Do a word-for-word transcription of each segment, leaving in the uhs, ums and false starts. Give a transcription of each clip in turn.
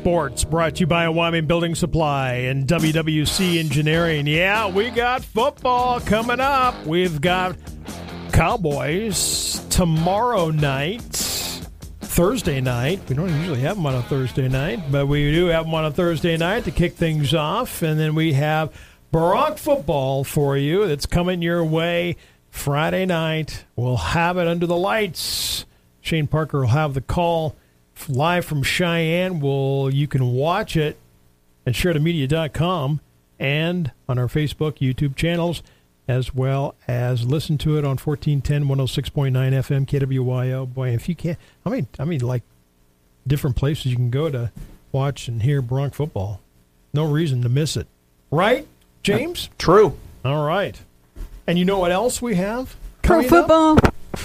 Sports, brought to you by Wyoming Building Supply and W W C Engineering. Yeah, we got football coming up. We've got Cowboys tomorrow night, Thursday night. We don't usually have them on a Thursday night, but we do have them on a Thursday night to kick things off. And then we have Bronc football for you that's coming your way Friday night. We'll have it under the lights. Shane Parker will have the call live from Cheyenne. Well, you can watch it at sheridan media dot com and on our Facebook, YouTube channels, as well as listen to it on fourteen ten, one oh six point nine F M, K W Y O. Boy, if you can't, I mean, I mean, like different places you can go to watch and hear Bronc football. No reason to miss it. Right, James? Uh, true. All right. And you know what else we have? Pro football.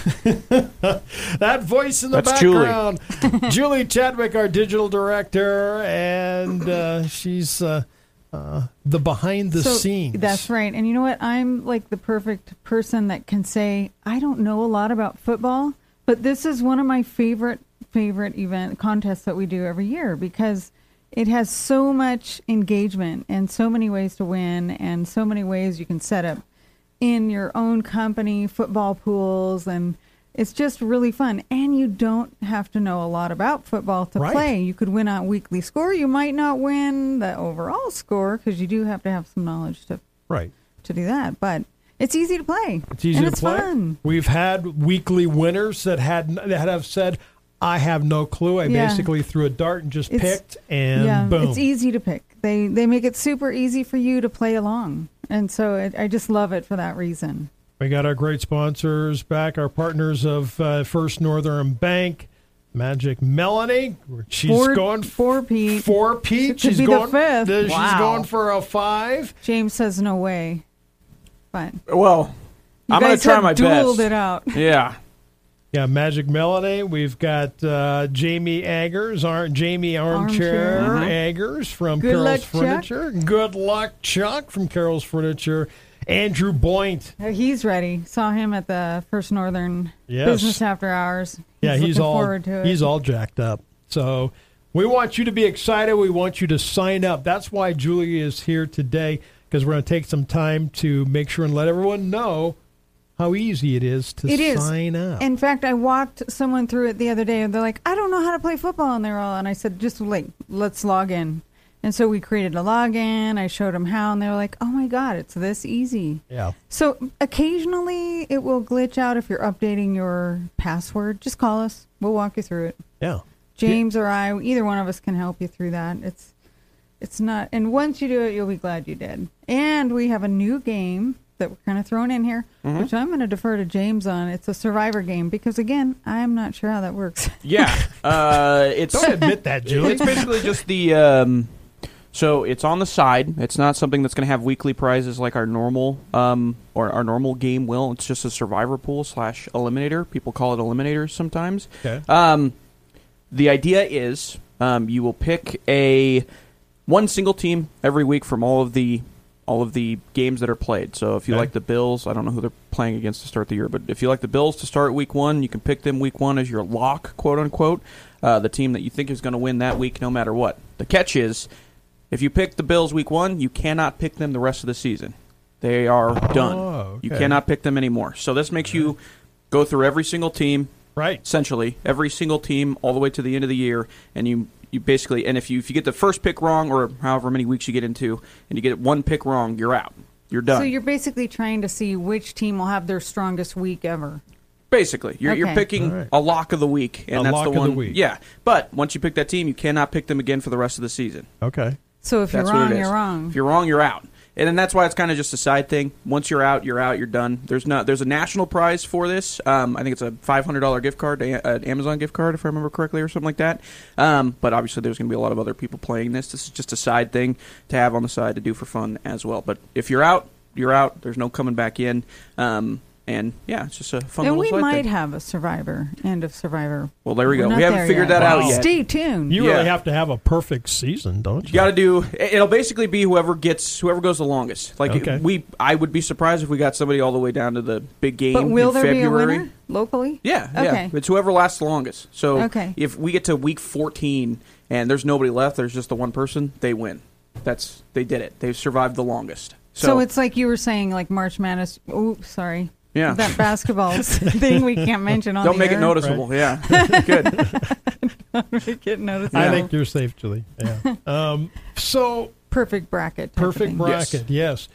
That voice in the That's background. Julie. Julie Chadwick, our digital director, and uh, she's uh, uh, the behind the so, scenes. That's right. And you know what? I'm like the perfect person that can say, I don't know a lot about football, but this is one of my favorite, favorite event contests that we do every year because it has so much engagement and so many ways to win and so many ways you can set up in your own company, football pools, and it's just really fun. And you don't have to know a lot about football to right. play. You could win on weekly score. You might not win the overall score because you do have to have some knowledge to right to do that. But it's easy to play. It's easy and to it's play. Fun. We've had weekly winners that had that have said, I have no clue. I yeah. basically threw a dart and just it's, picked, and yeah, boom. It's easy to pick. They they make it super easy for you to play along. And so it, I just love it for that reason. We got our great sponsors back, our partners of uh, First Northern Bank, Magic Melanie. She's four, going four Pete. Four Pete. She could she's be going. the fifth. Uh, she's wow. going for a five. James says no way. But well, you I'm going to try my dueled best. It out. Yeah. Yeah, Magic Melody. We've got uh, Jamie Eggers, our Jamie Armchair, Armchair. Mm-hmm. Eggers from Good Carol's luck, Furniture. Chuck. Good luck, Chuck from Carol's Furniture. Andrew Boynt. Oh, he's ready. Saw him at the First Northern yes. Business After Hours. He's yeah, he's looking all forward to it. he's all jacked up. So we want you to be excited. We want you to sign up. That's why Julie is here today, because we're going to take some time to make sure and let everyone know how easy it is to it sign is. up. In fact, I walked someone through it the other day, and they're like, I don't know how to play football. And they're all, and I said, just like, let's log in. And so we created a login. I showed them how, and they were like, oh, my God, it's this easy. Yeah. So occasionally it will glitch out if you're updating your password. Just call us. We'll walk you through it. Yeah. James yeah. or I, either one of us can help you through that. It's it's not, and once you do it, you'll be glad you did. And we have a new game that we're kind of throwing in here, mm-hmm. which I'm going to defer to James on. It's a Survivor game because, again, I'm not sure how that works. Yeah. Uh, it's Don't admit that, Julie. It's basically just the, um, so it's on the side. It's not something that's going to have weekly prizes like our normal, um, or our normal game will. It's just a Survivor pool slash Eliminator. People call it Eliminators sometimes. Okay. Um, the idea is um, you will pick a one single team every week from all of the all of the games that are played. So if you okay. like the Bills, I don't know who they're playing against to start the year, but if you like the Bills to start week one, you can pick them week one as your lock, quote unquote, uh, the team that you think is going to win that week no matter what. The catch is, if you pick the Bills week one, you cannot pick them the rest of the season. They are oh, done. Okay. You cannot pick them anymore. So this makes okay. you go through every single team, right? Essentially, every single team all the way to the end of the year, and you You basically, and if you if you get the first pick wrong, or however many weeks you get into, and you get one pick wrong, you're out. You're done. So you're basically trying to see which team will have their strongest week ever. Basically, you're okay. you're picking right. a lock of the week, and a that's lock the one. Of the week. Yeah, but once you pick that team, you cannot pick them again for the rest of the season. Okay. So if that's you're wrong, you're is. wrong. If you're wrong, you're out. And then that's why it's kind of just a side thing. Once you're out, you're out. You're done. There's not. There's a national prize for this. Um, I think it's a five hundred dollars gift card, an Amazon gift card, if I remember correctly, or something like that. Um, but obviously, there's going to be a lot of other people playing this. This is just a side thing to have on the side to do for fun as well. But if you're out, you're out. There's no coming back in. Um, And, yeah, it's just a fun And little we side might thing. have a Survivor, end of Survivor. Well, there we We're go. not We haven't there figured yet. that out Wow. yet. Stay tuned. You Yeah. really have to have a perfect season, don't you? You got to do. It'll basically be whoever gets whoever goes the longest. Like Okay. we, I would be surprised if we got somebody all the way down to the big game. But will in there February. be a winner locally? Yeah, yeah. Okay. It's whoever lasts the longest. So Okay. if we get to week fourteen and there's nobody left, there's just the one person, they win. That's they did it. They've survived the longest. So, So, it's like you were saying, like March Madness. Oh, sorry. yeah. That basketball thing we can't mention on Don't the make air. it noticeable. Yeah, good. Make it noticeable. I Yeah. think you're safe, Julie. Yeah. um, so Perfect bracket. type of perfect thing. bracket, yes.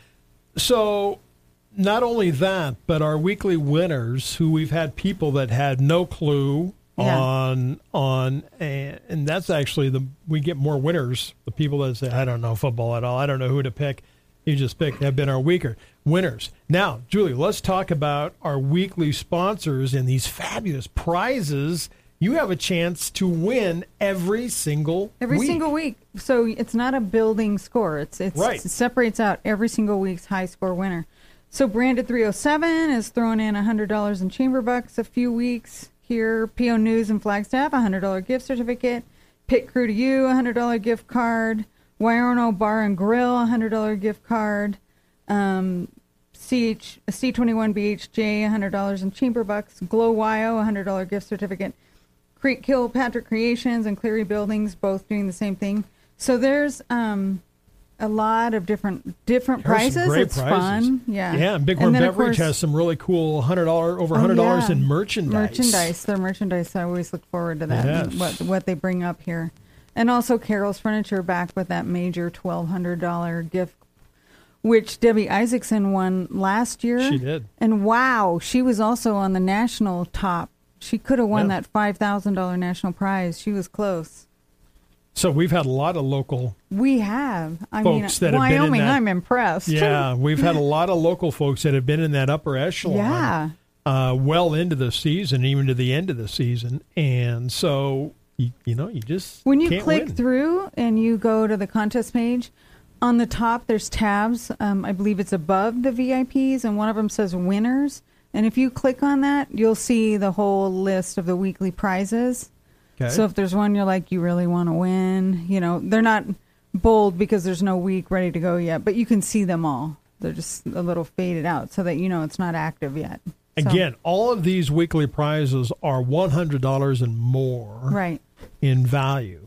So not only that, but our weekly winners, who we've had people that had no clue Yeah. on on, and, and that's actually the we get more winners. The people that say, I don't know football at all. I don't know who to pick. You just pick. Have been our weaker winners. Now, Julie, let's talk about our weekly sponsors and these fabulous prizes. You have a chance to win every single Every week. single week. So it's not a building score. It's, it's Right. It separates out every single week's high score winner. So Branded three oh seven is throwing in one hundred dollars in chamber bucks a few weeks here. P O News and Flagstaff, a one hundred dollars gift certificate. Pit Crew to You, a one hundred dollars gift card. Wyorno Bar and Grill, a one hundred dollars gift card. Um, C H, C twenty-one B H J, one hundred dollars in chamber bucks. Glow Wyo, a one hundred dollars gift certificate. Creek Kilpatrick Creations and Cleary Buildings, both doing the same thing. So there's um, a lot of different different There's some prizes. great It's prizes. fun. Yeah. Yeah, and Bighorn then, of Beverage course, has some really cool hundred dollar over oh, hundred dollars yeah. in merchandise. Merchandise. Their merchandise. I always look forward to that. Yes. And what what they bring up here, and also Carol's Furniture back with that major twelve hundred dollar gift, which Debbie Isaacson won last year. She did. And wow, she was also on the national top. She could have won Yeah. that five thousand dollar national prize. She was close. So we've had a lot of local. We have. I Folks that mean, have been in Wyoming. that- I'm impressed. Yeah, we've had a lot of local folks that have been in that upper echelon. Yeah. Uh, well into the season, even to the end of the season, and so you, you know you just When you can't click win. through and you go to the contest page, on the top there's tabs. Um, I believe it's above the V I Ps, and one of them says winners. And if you click on that, you'll see the whole list of the weekly prizes. Okay. So if there's one you're like, you really want to win, you know, they're not bold because there's no week ready to go yet, but you can see them all. They're just a little faded out so that you know it's not active yet. So- Again, all of these weekly prizes are one hundred dollars and more right. in value.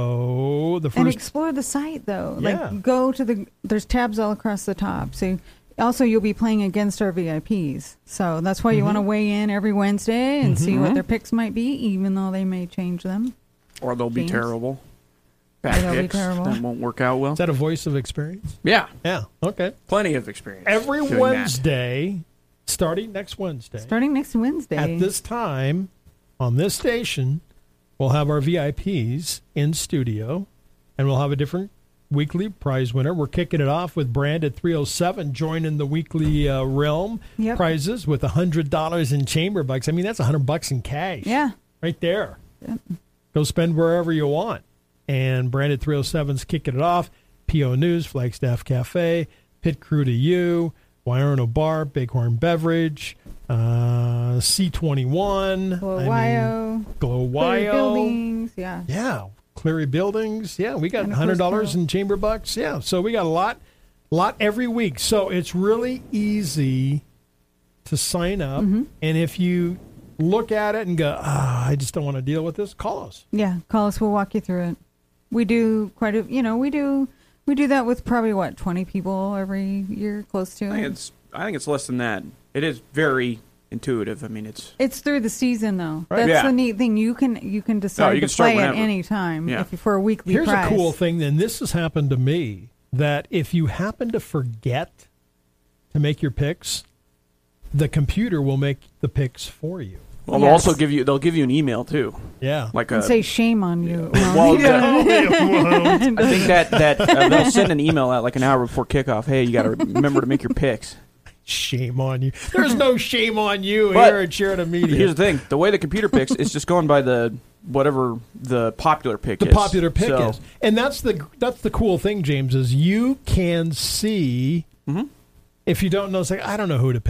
So the And first explore the site though. Yeah. Like go to the there's tabs all across the top. So also you'll be playing against our V I Ps. So that's why you Mm-hmm. want to weigh in every Wednesday and see Mhm. what their picks might be, even though they may change them. Or they'll be James? terrible. Or Bad they'll be picks terrible. that won't work out well. is that a voice of experience? Yeah, Yeah. Okay. plenty of experience. Every doing that. Wednesday, starting next Wednesday, Starting next Wednesday. at this time on this station, we'll have our V I Ps in studio, and we'll have a different weekly prize winner. We're kicking it off with Branded three oh seven joining the weekly uh, realm Yep. prizes with one hundred dollars in chamber bucks. I mean, that's one hundred bucks in cash. Yeah. Right there. Yep. Go spend wherever you want. And Branded three oh seven's kicking it off. P O News, Flagstaff Cafe, Pit Crew to You, Wyorno Bar, Bighorn Beverage, uh, C twenty-one. Glow I mean, Wyo. Glow Cleary Wyo. Buildings. Yeah. Yeah, Cleary Buildings. Yeah, we got And one of hundred course, dollars Carol. in chamber bucks. Yeah, so we got a lot, lot every week. So it's really easy to sign up. Mm-hmm. And if you look at it and go, ah, I just don't want to deal with this, call us. Yeah. Call us. We'll walk you through it. We do quite a, you know, we do, we do that with probably what, twenty people every year, close to I think it. it's I think it's less than that. It is very intuitive. I mean, it's It's through the season, though. Right. That's Yeah. the neat thing. You can you can decide you can to start play at whenever. any time Yeah. if you, for a weekly Here's prize. a cool thing, and this has happened to me, that if you happen to forget to make your picks, the computer will make the picks for you. well, they'll Yes. also give you they'll give you an email too, Yeah. like And a. say shame on you. well, you don't- I think that that uh, they'll send an email out like an hour before kickoff. Hey, you got to remember to make your picks. Shame on you. There's no shame on you But here at Sheridan Media. Here's the thing: the way the computer picks, it's just going by the whatever the popular pick the is. popular pick So, is, and that's the that's the cool thing, James, is you can see Mhm. if you don't know. It's like I don't know who to pick.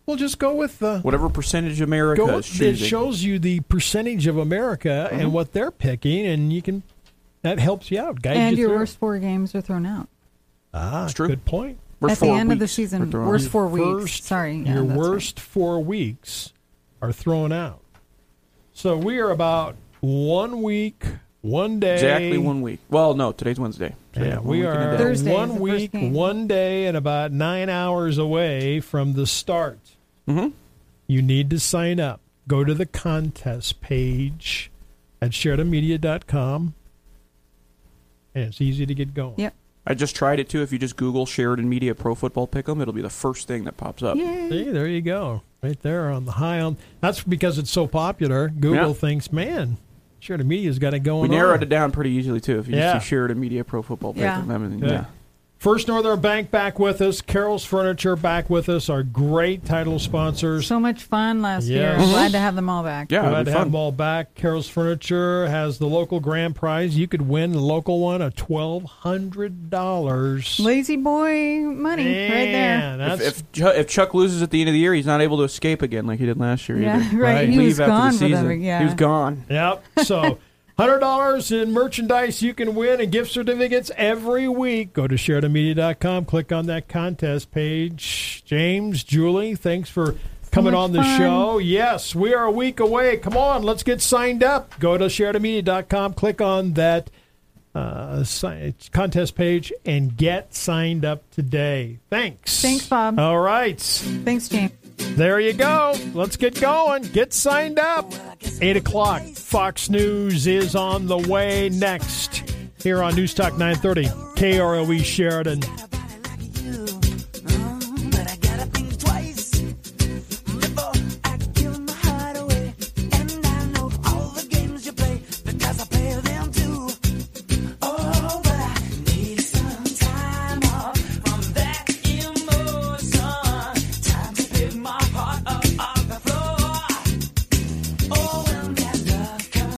we'll just go with the whatever percentage America go, is it choosing. shows you the percentage of America Mm-hmm. and what they're picking, and you can that helps you out. Guides And you your through. worst four games are thrown out. Ah, It's true. good point. We're At the four end of the weeks season, we're throwing worst out. four weeks. First, Sorry. Yeah, your that's right. worst four weeks are thrown out. So we are about one week, one day. Exactly one week. Well, no, today's Wednesday. So Yeah, one we week and a are day. Thursday is one the first week, game. one day, and about nine hours away from the start. Mhm. You need to sign up. Go to the contest page at Sheridan Media dot com, and it's easy to get going. Yep. I just tried it too. If you just Google Sheridan Media Pro Football Pick'em, it'll be the first thing that pops up. Yay. See, there you go. Right there on the high on. That's because it's so popular. Google Yeah. thinks, man, Sheridan Media's got it going We narrowed on. it down pretty easily too. If you Yeah. just see Sheridan Media Pro Football Yeah. Pick'em, I mean, Okay. yeah. First Northern Bank back with us. Carol's Furniture back with us. Our great title sponsors. So much fun last Yes. year. I'm glad to have them all back. Yeah, Glad it'll to be have fun. them all back. Carol's Furniture has the local grand prize. You could win the local one of twelve hundred dollars. Lazy boy money right there. That's, If, if, Chuck, if Chuck loses at the end of the year, he's not able to escape again like he did last year Yeah, either. right. Right. He Leave was after gone the for season. them. Yeah. He was gone. Yep. So one hundred dollars in merchandise you can win and gift certificates every week. Go to Sheridan Media dot com. Click on that contest page. James, Julie, thanks for coming much on the fun. show. Yes, we are a week away. Come on, let's get signed up. Go to Sheridan Media dot com. Click on that uh, si- contest page and get signed up today. Thanks. Thanks, Bob. All right. Thanks, James. There you go. Let's get going. Get signed up. eight o'clock. Fox News is on the way next here on News Talk nine thirty. K R O E Sheridan. Got a body like you.